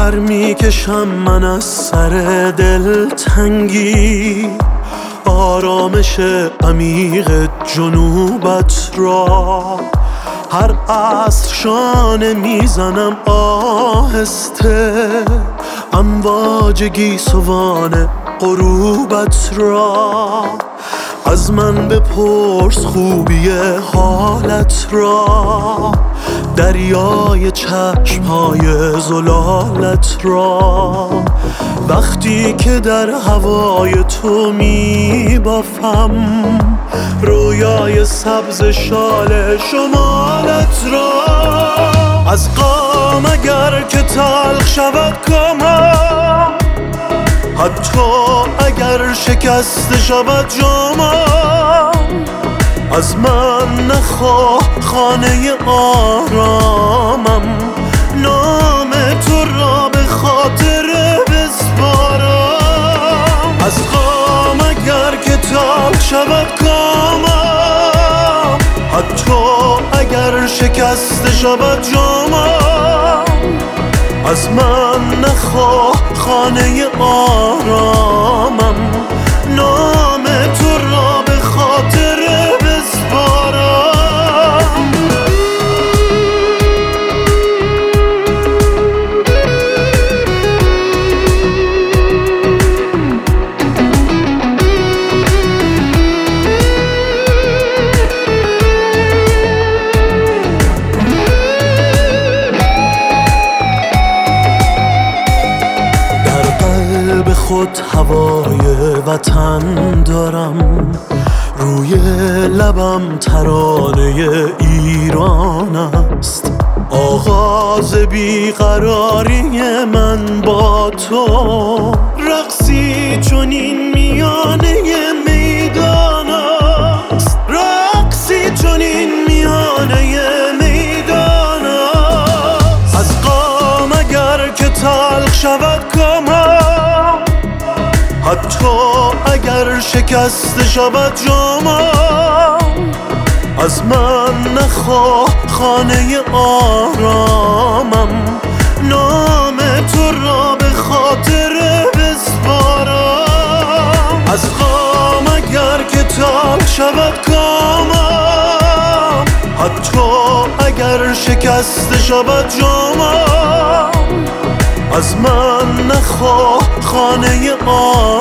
پر میکشم من از سر دلتنگی، آرامش عمیق جنوبت را. هر عصر شانه میزنم آهسته، امواج گیسوان غروبت را. از من بپرس خوبی حالت را، دریای چشمهای زلالت را. وقتی که در هوای تو میبافم رویای سبز شال شمالت را. از غم اگر که تلخ شود کامم، حتی اگر شکسته شود جامم، از من نخواه خانه آرامم، نام تو را به خاطر بسپارم. از غم اگر که تلخ شود کامم، حتی اگر شکسته شود جامم، از من نخواه خانه آرامم، نام تو را به خاطر بسپارم. خود هوای وطن دارم، روی لبم ترانه ایران است. آغاز بیقراری من با تو، رقصی چنین میانه میدان است، رقصی چنین میانه میدان است. از غم اگر که تلخ شود کامم، حتی اگر شکسته شود جامم، از من نخواه خانه آرامم، نام تو را به خاطر بسپارم. از غم اگر که تلخ شود کامم، حتی اگر شکسته شود جامم، از من نخواه خانه آرامم،